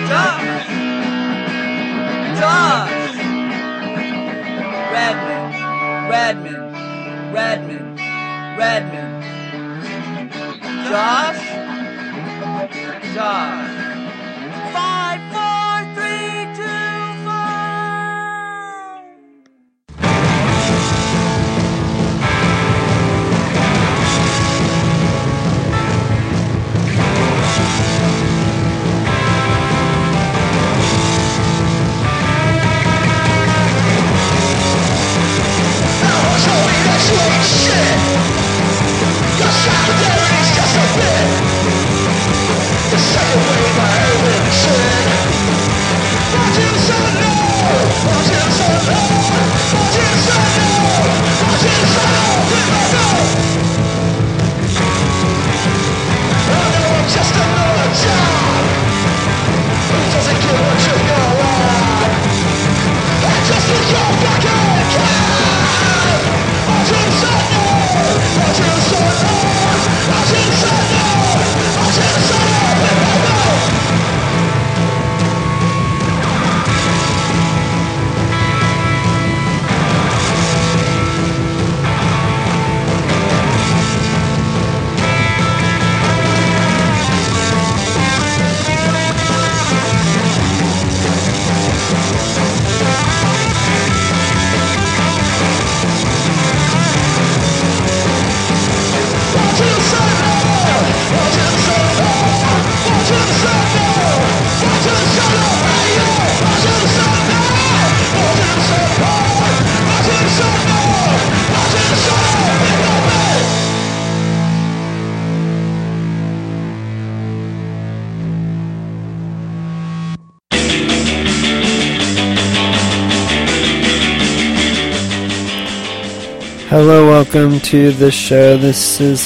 Hello, welcome to the show. This is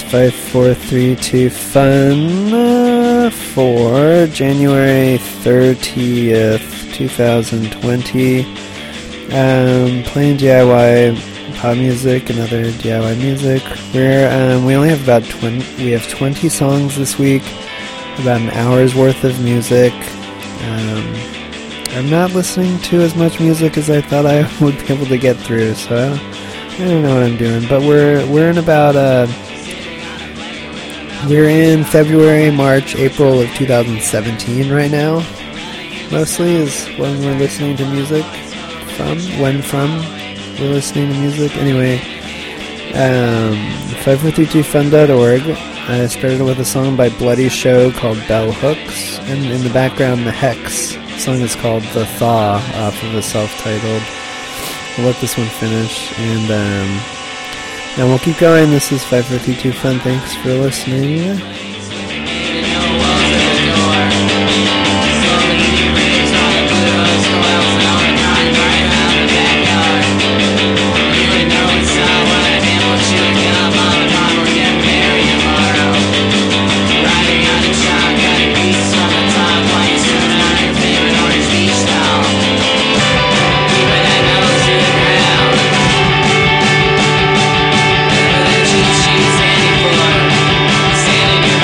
5432 Fun for January 30th, 2020. Playing DIY pop music and other DIY music. We only have about 20 songs this week, about an hour's worth of music. I'm not listening to as much music as I thought I would be able to get through, so I don't know what I'm doing, but we're in February, March, April of 2017 right now. Mostly is when we're listening to music we're listening to music. Anyway, 5432fun.org. I started with a song by Bloody Show called Bell Hooks, and in the background the Hex song is called The Thaw off of the self-titled. We'll let this one finish, and now we'll keep going. This is 5432 Fun. Thanks for listening. Standing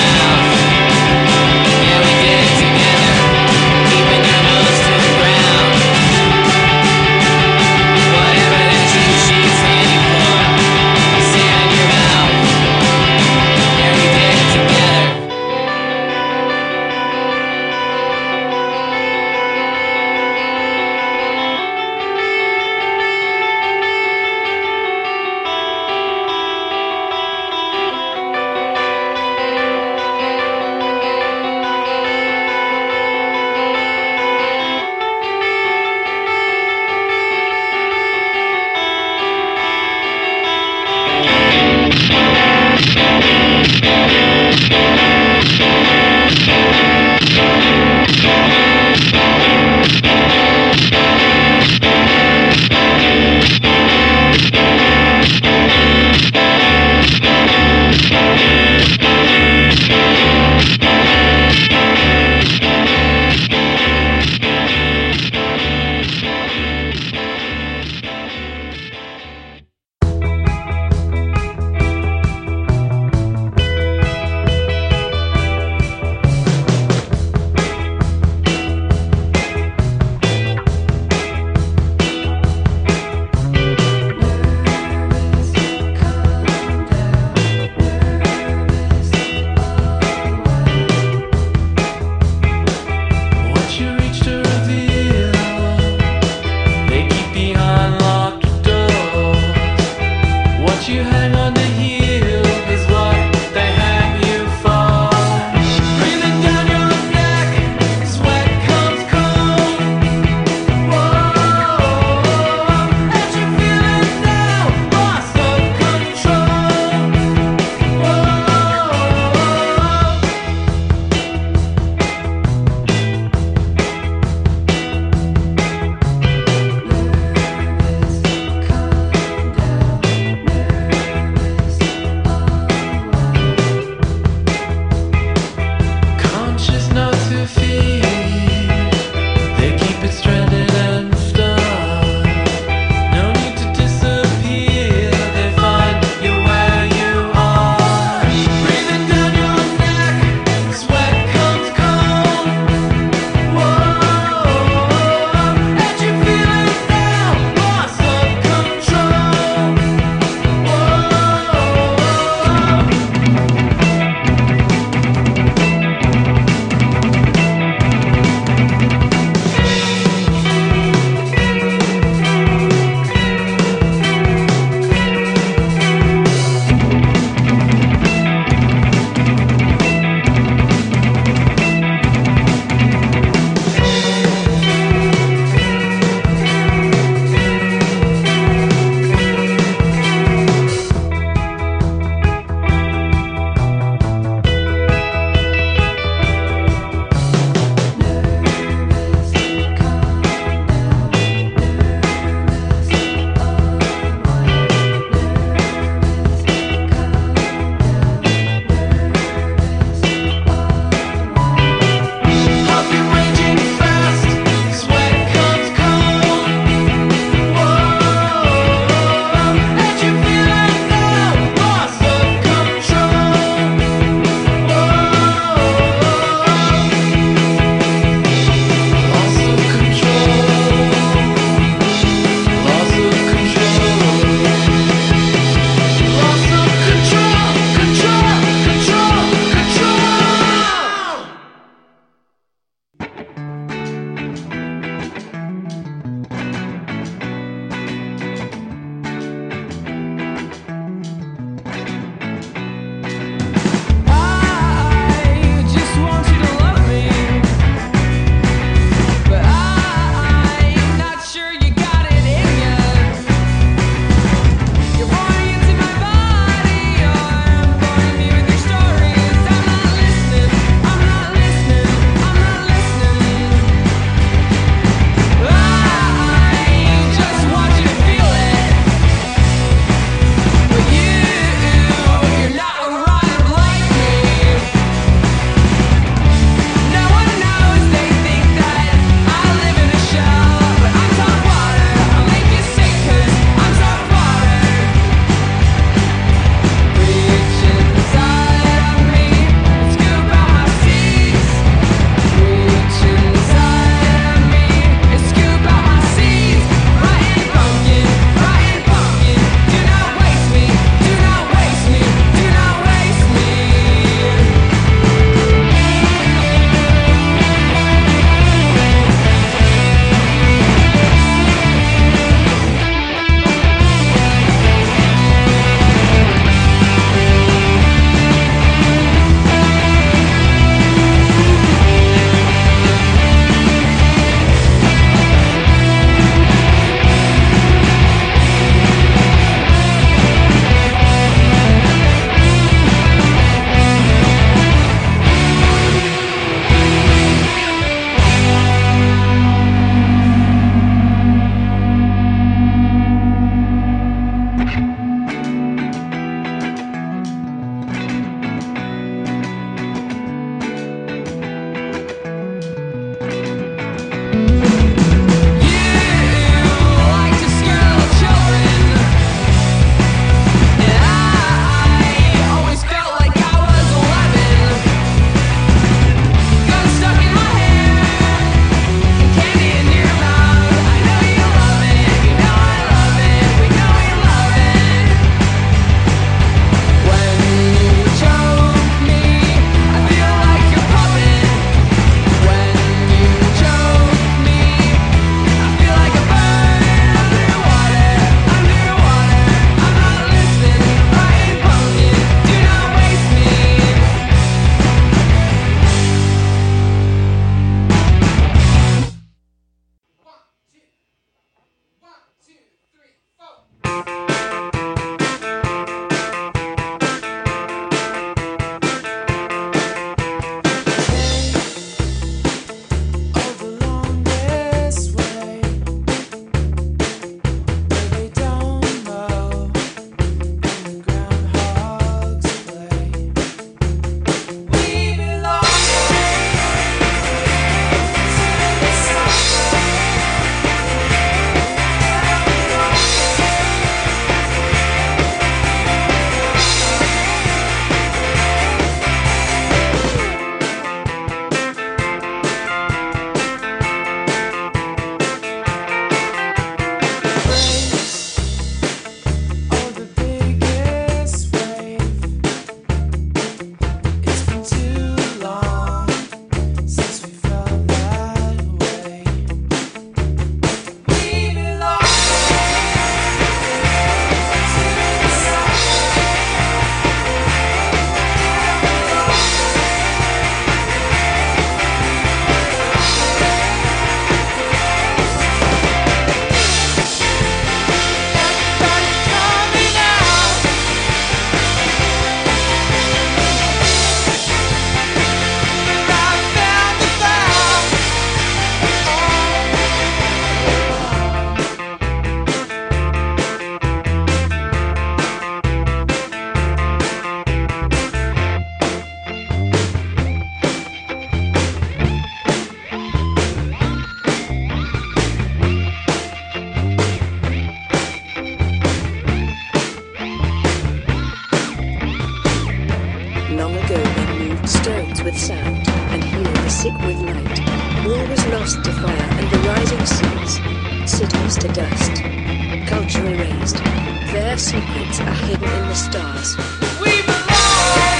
dust to fire and the rising seas, cities to dust, culture erased. Their secrets are hidden in the stars. We belong!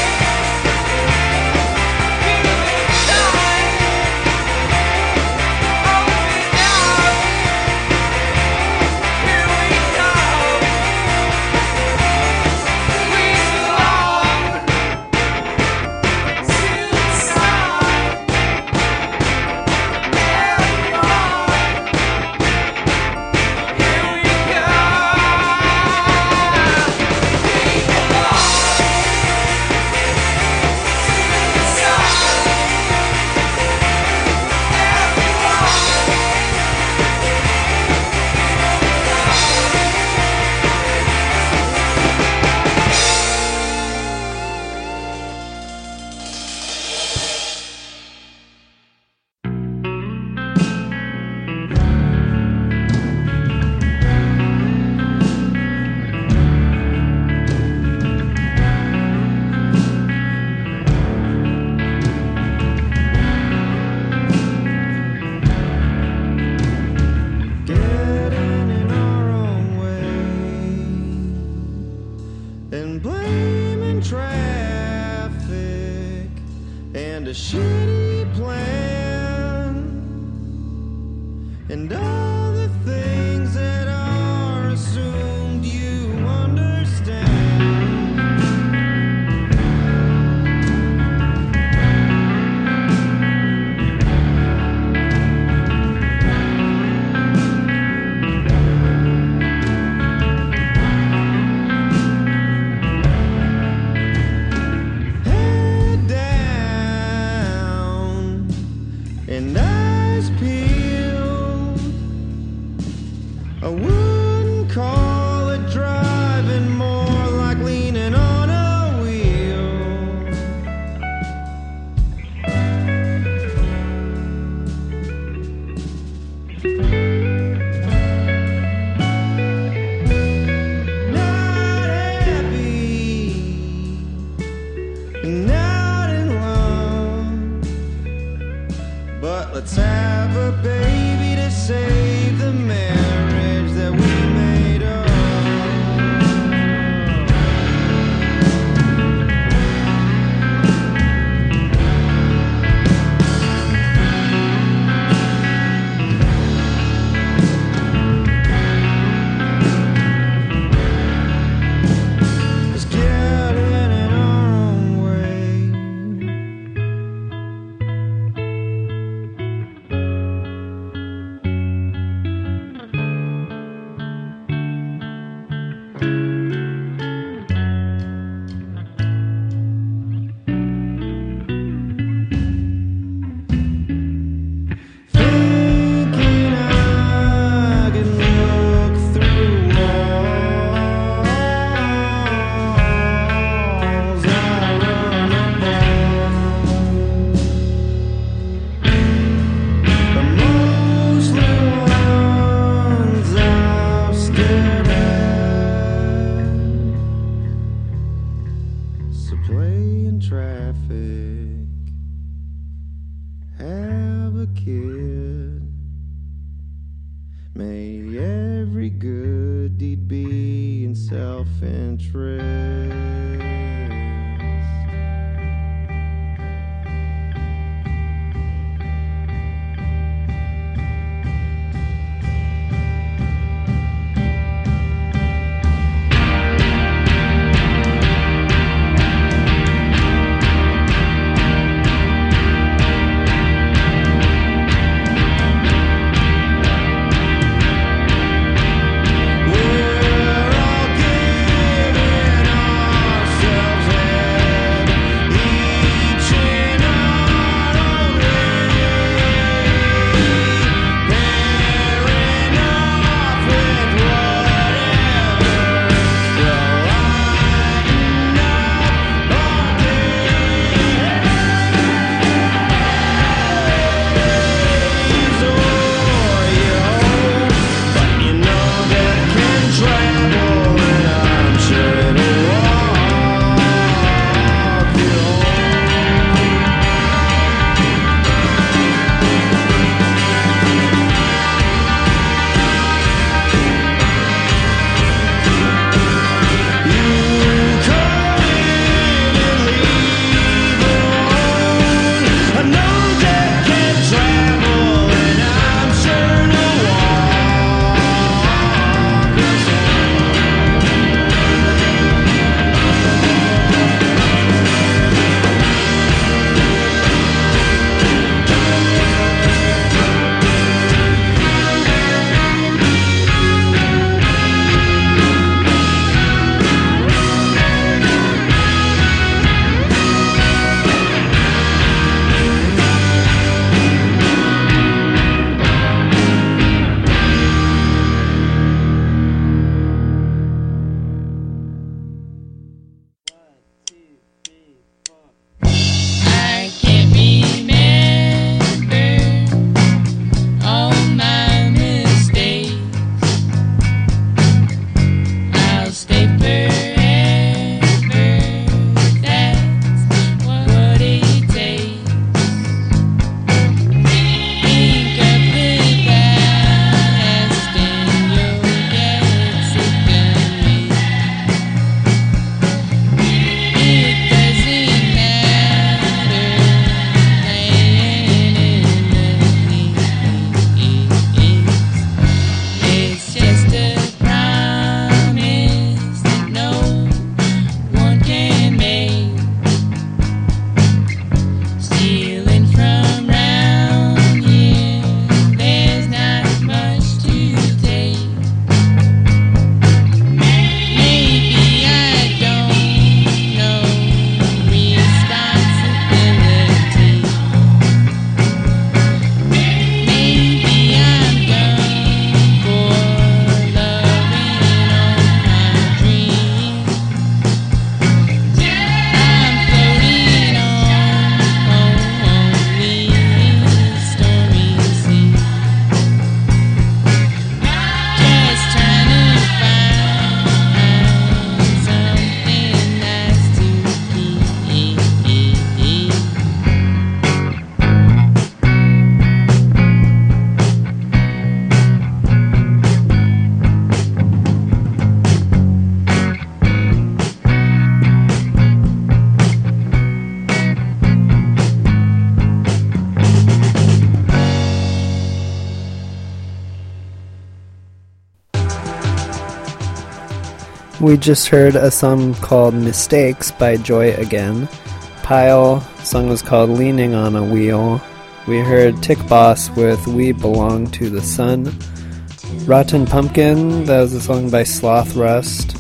We just heard a song called Mistakes by Joy Again. Pile, song was called Leaning on a Wheel. We heard Tick Boss with We Belong to the Sun. Rotten Pumpkin, that was a song by Sloth Rust.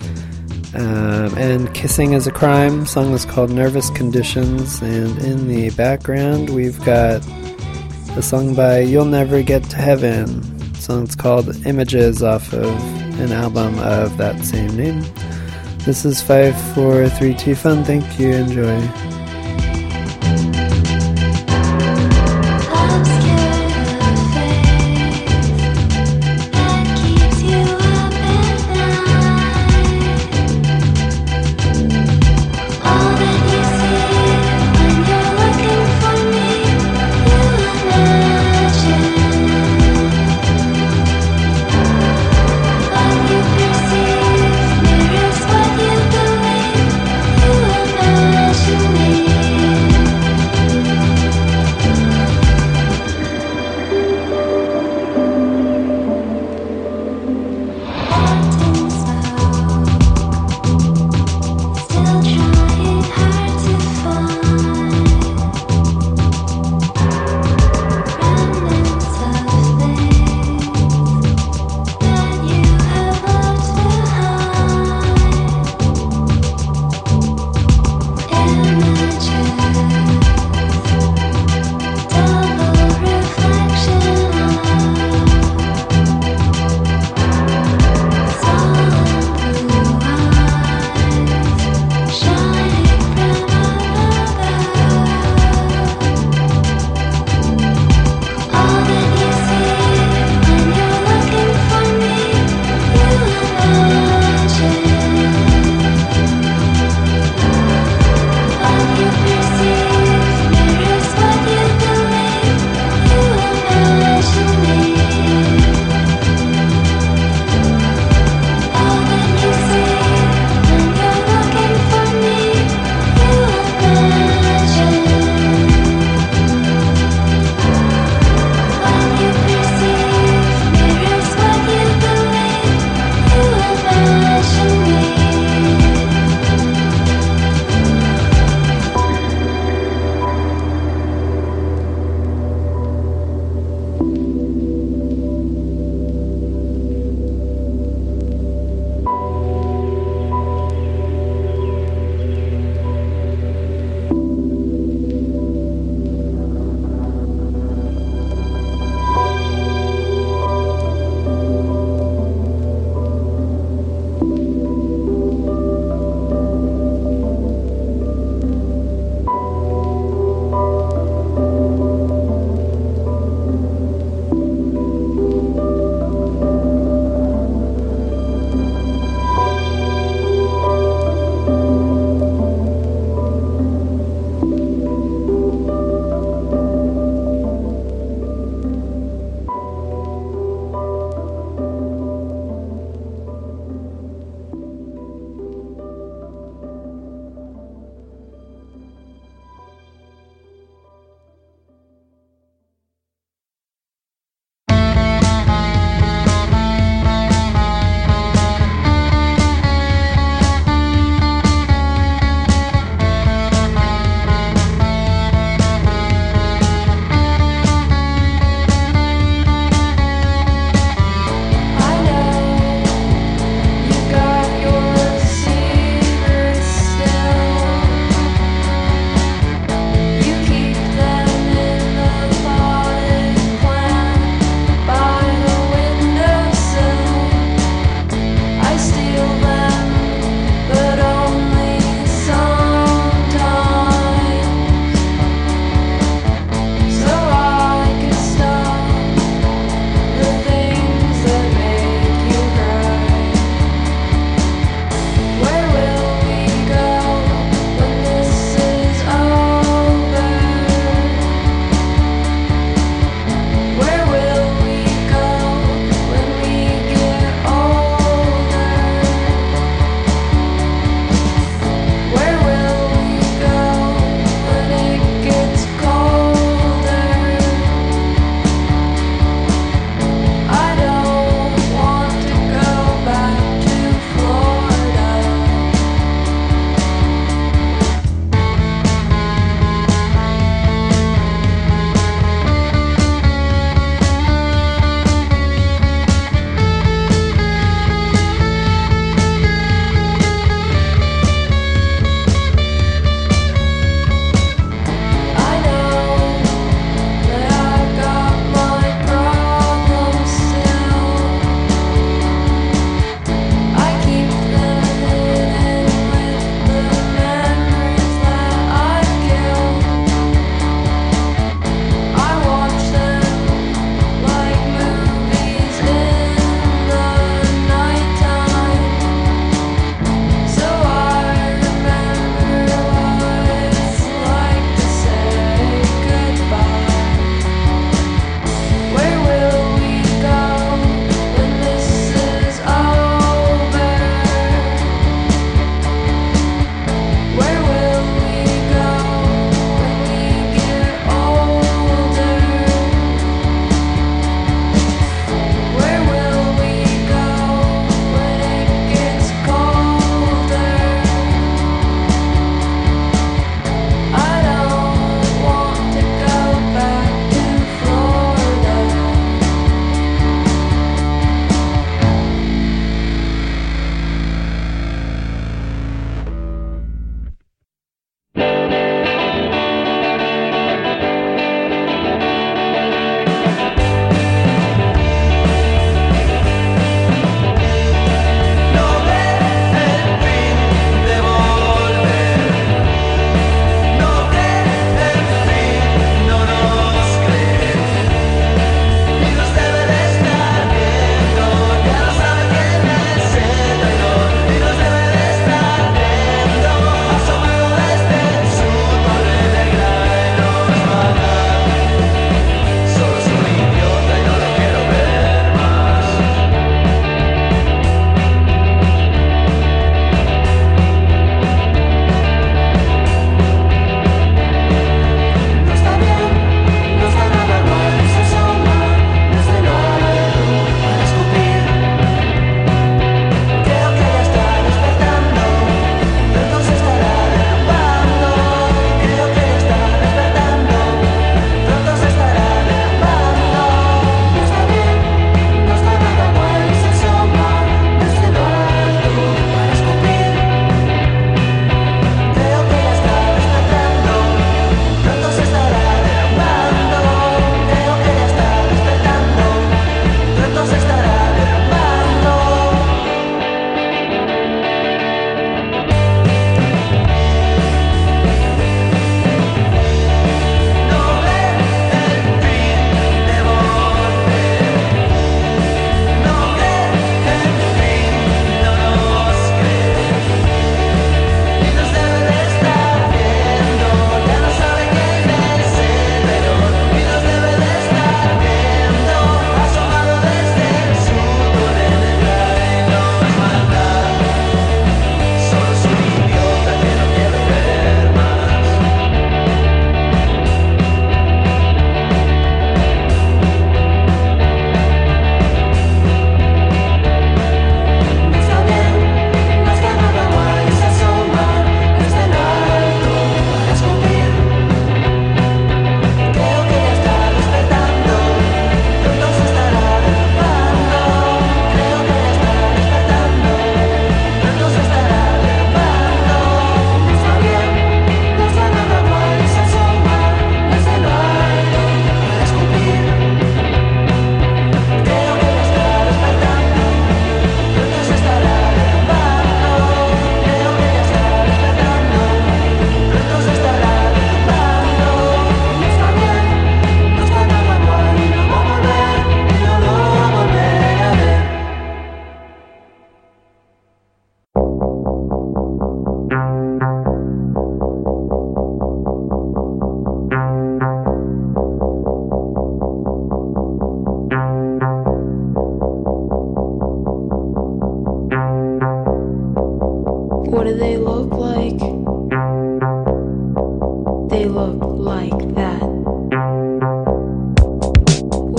And Kissing is a Crime, song was called Nervous Conditions. And in the background, we've got a song by You'll Never Get to Heaven. The song's called Images off of an album of that same name. This is 5, 4, 3, 2 Fun. Thank you. Enjoy. Mirrors what you believe, you imagine me.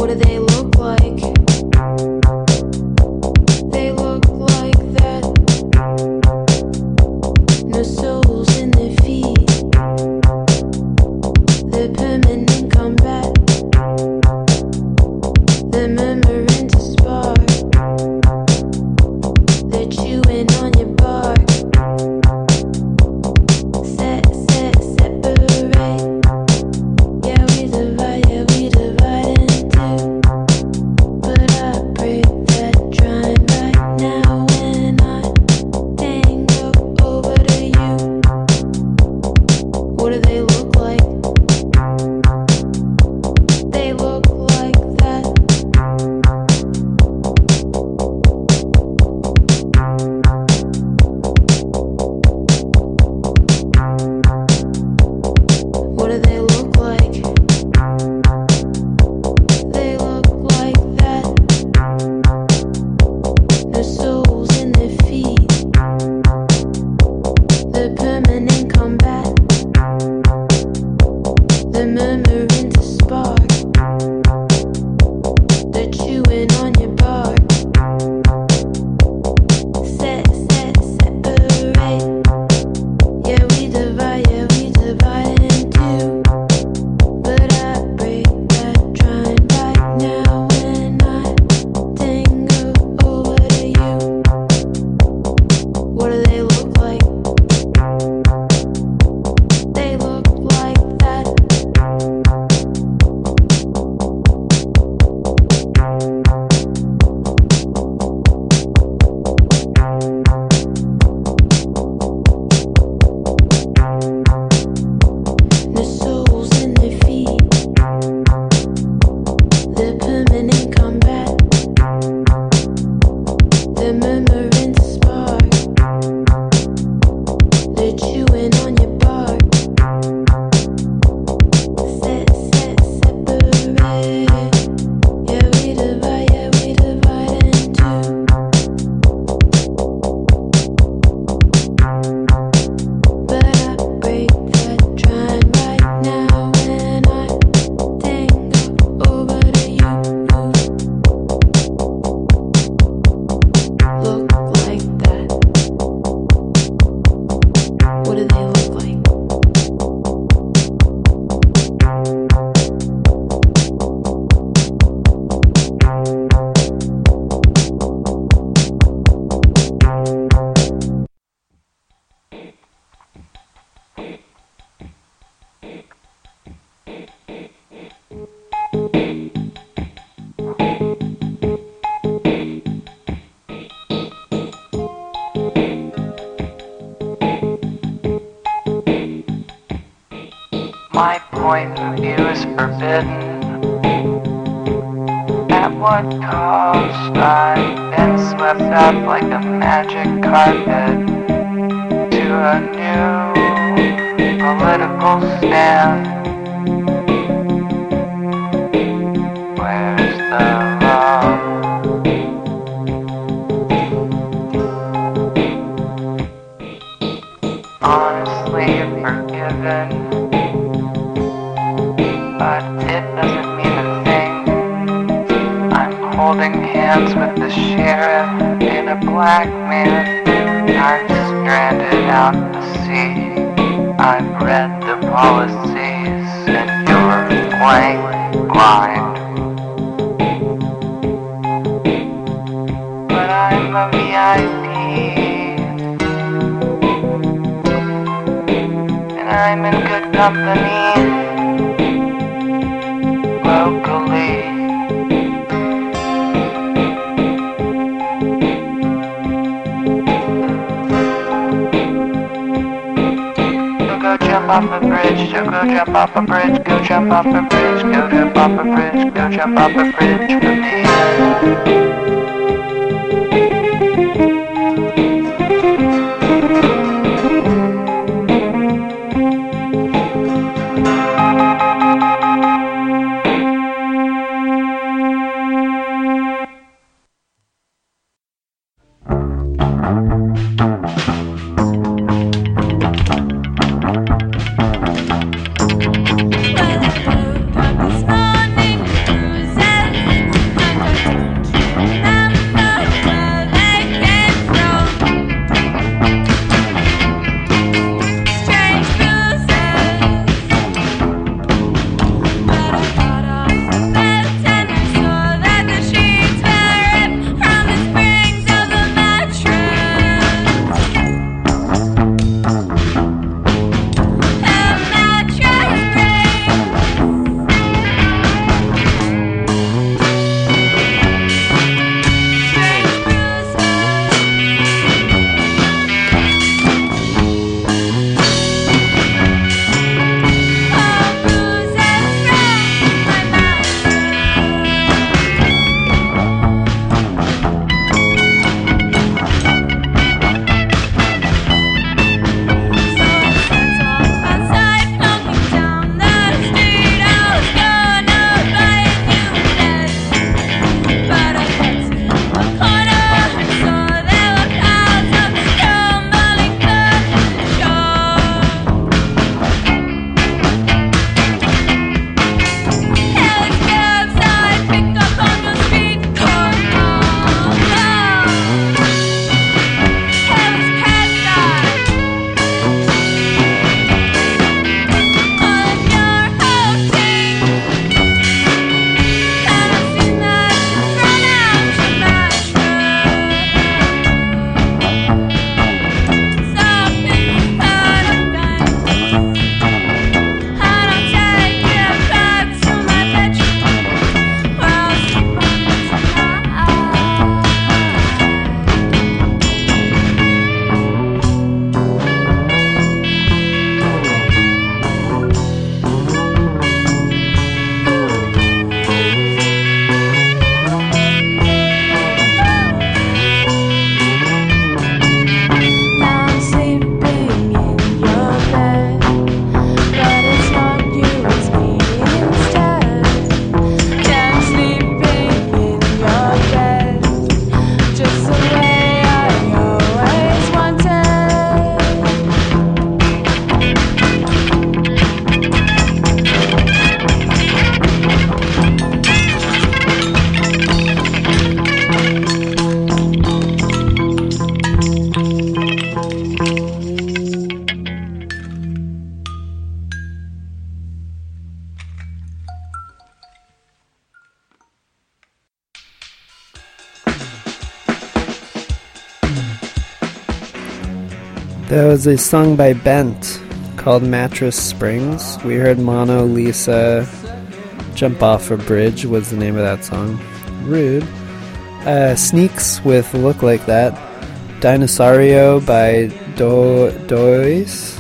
My point of view is forbidden. At what cost? I've been swept up like a magic carpet to a new political stand. Where's the love? Honestly forgiven, but it doesn't mean a thing. I'm holding hands with the sheriff and a black man. I'm stranded out to sea. I've read the policies and you're blank blind. But I'm a VIP, and I'm in good company. Locally, go jump off a bridge, go jump off a bridge, go jump off a bridge, go jump off a bridge, go jump off a bridge for me. This morning, who's That was a song by Bent called Mattress Springs. We heard Mono Lisa Jump Off a Bridge was the name of that song. Rude. Sneaks with Look Like That. Dinosaurio by Dois.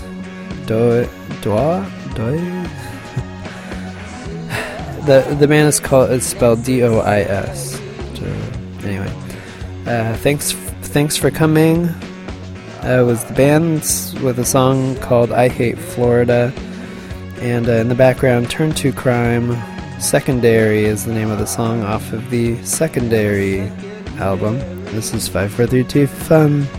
The band is spelled D-O-I-S. Anyway. Thanks for coming. Was the band with a song called I Hate Florida. And in the background, Turn to Crime. Secondary is the name of the song off of the Secondary album. This is 5, 4, 3, 2, fun.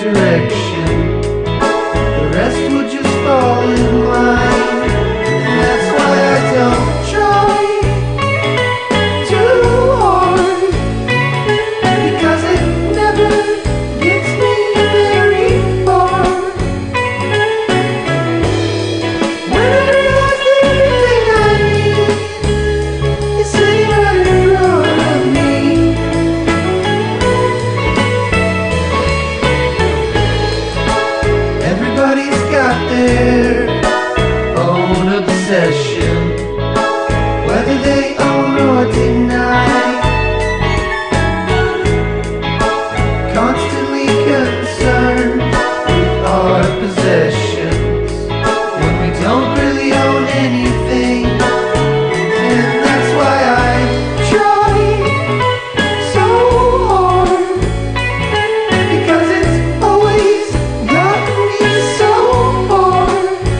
direction. The rest would just fall in line. And that's why I don't try too hard, because it never gets me very far. When I realize that everything I need is sitting right in front of me. Everybody's got their own obsession, whether they own or deny. Constantly concerned with our possessions when we don't really own anything. And that's why I try so hard, because it's always gotten me so far.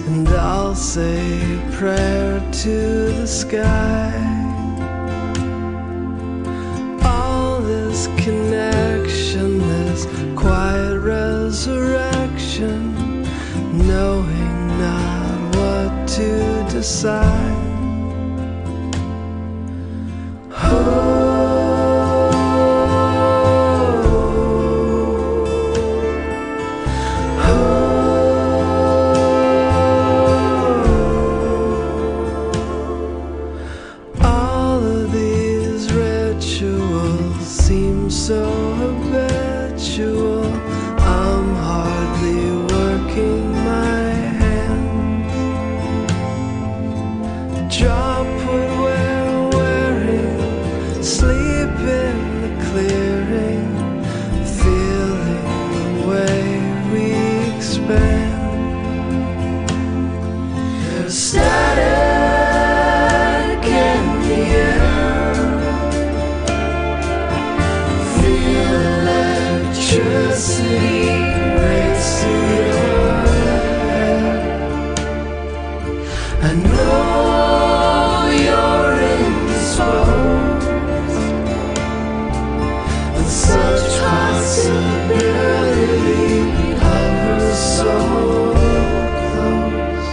and I'll say a prayer to the sky. All this connection, this quiet resurrection, knowing not what to decide. All of these rituals seem so habitual. I'm hardly working my hands. Drop what we're wearing, sleep in the clearing, feeling the way we expand. There's static in the air, feel electricity race through your head. I know you're indisposed, and such possibility hovers so close.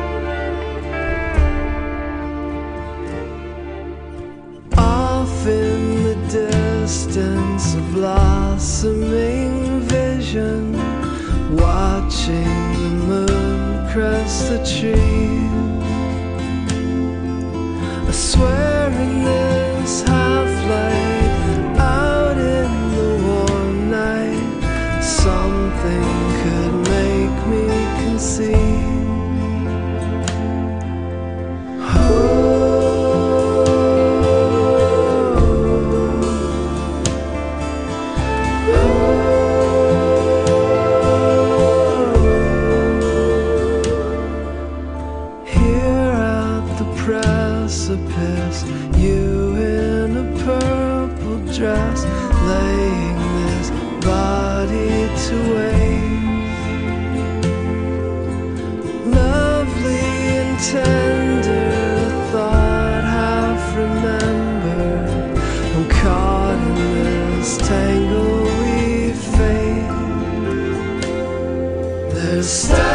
Off in the distance, a blossoming vision, watching the moon crest the trees. I swear in this half-light, out in the warm night, something could make me conceive. Here at the precipice, you in a purple dress, laying this body to waste. Lovely and tender, the thought half remembered. I'm caught in this tangle we face. There's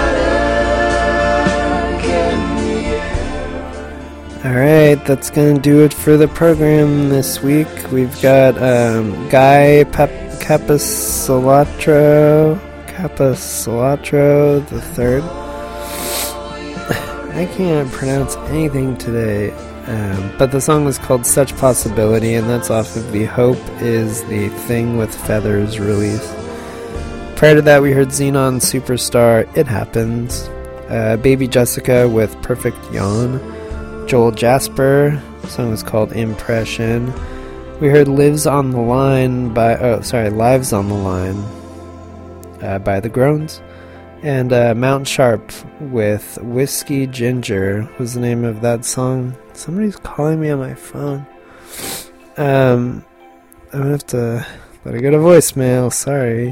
static in the air. Alright, that's gonna do it for the program this week. We've got Guy Capisolatro the third. I can't pronounce anything today, but the song is called Such Possibility, and that's off of the Hope Is the Thing with Feathers release. Prior to that, we heard Xenon Superstar, It Happens, Baby Jessica with Perfect Yawn, Joel Jasper, the song is called Impression. We heard Lives on the Line by The Groans, and Mount Sharp with Whiskey Ginger was the name of that song. Somebody's calling me on my phone. I'm gonna have to let it go to voicemail, sorry.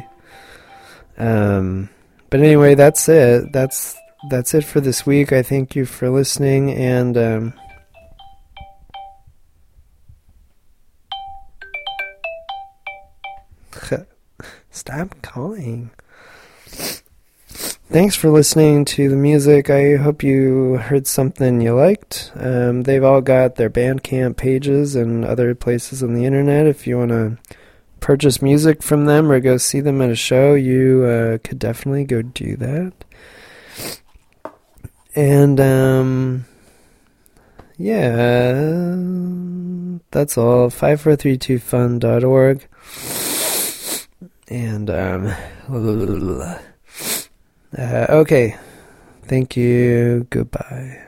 But anyway, that's it. That's it for this week. I thank you for listening, and stop calling. Thanks for listening to the music. I hope you heard something you liked. They've all got their Bandcamp pages and other places on the internet. If you want to purchase music from them or go see them at a show, you could definitely go do that. And yeah, that's all. 5432fun.org. And okay, thank you, goodbye.